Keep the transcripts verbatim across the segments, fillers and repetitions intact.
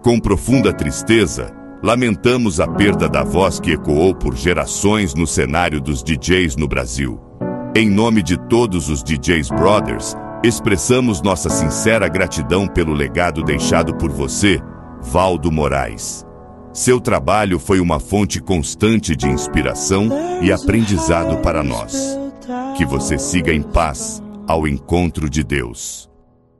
Com profunda tristeza, lamentamos a perda da voz que ecoou por gerações no cenário dos D Js no Brasil. Em nome de todos os D Js Brothers, expressamos nossa sincera gratidão pelo legado deixado por você, Valdo Moraes. Seu trabalho foi uma fonte constante de inspiração e aprendizado para nós. Que você siga em paz ao encontro de Deus.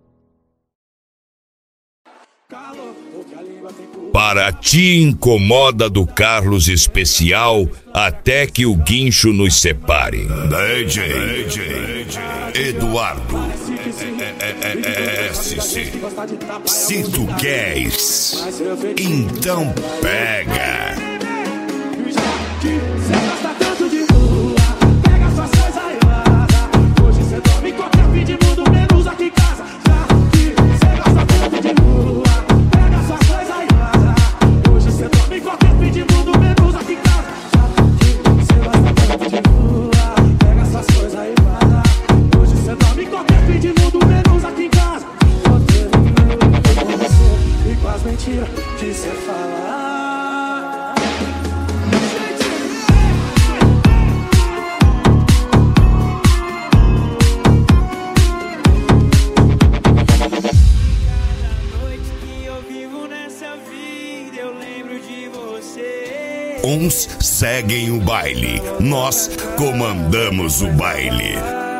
Para Te Incomoda do Carlos Especial, até que o guincho nos separe. D J, D J Eduardo S C. Se tu queres, então pega. Uns seguem o baile, nós comandamos o baile.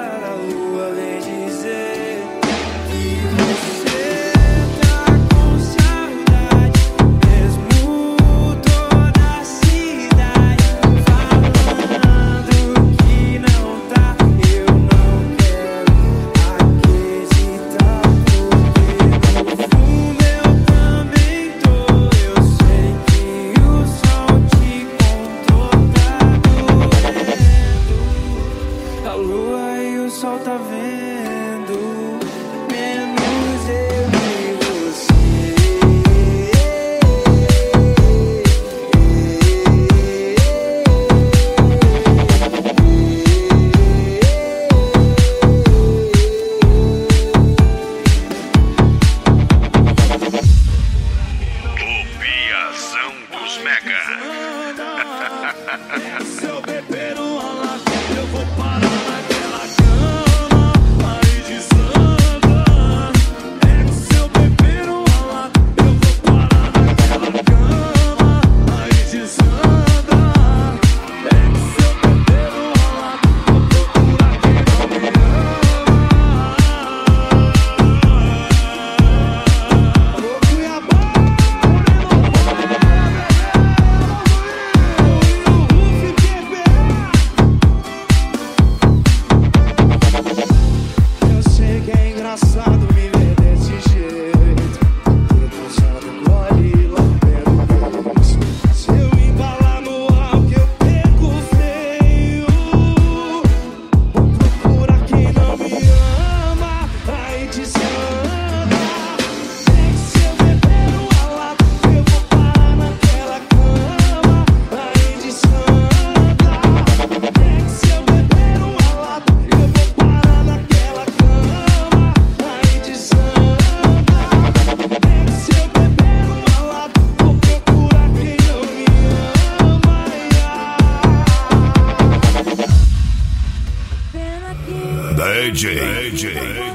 D J, D J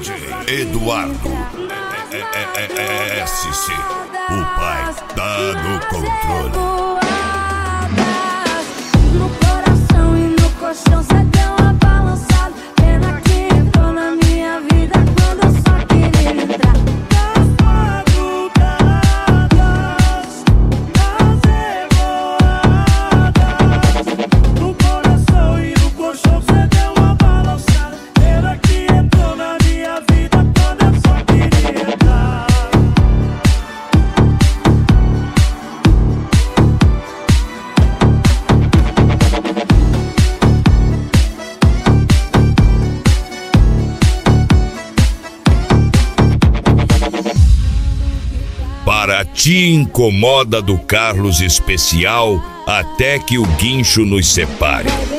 Eduardo S C. O pai tá no controle. No coração e no colchão cê deu uma balançada. Pena que entrou na minha vida quando eu só queria entrar. Das madrugadas, das revoadas. No coração e no colchão cê deu uma balançada. Pena que entrou na minha vida quando eu só queria entrar. Para Te Incomoda do Carlos Especial, até que o guincho nos separe.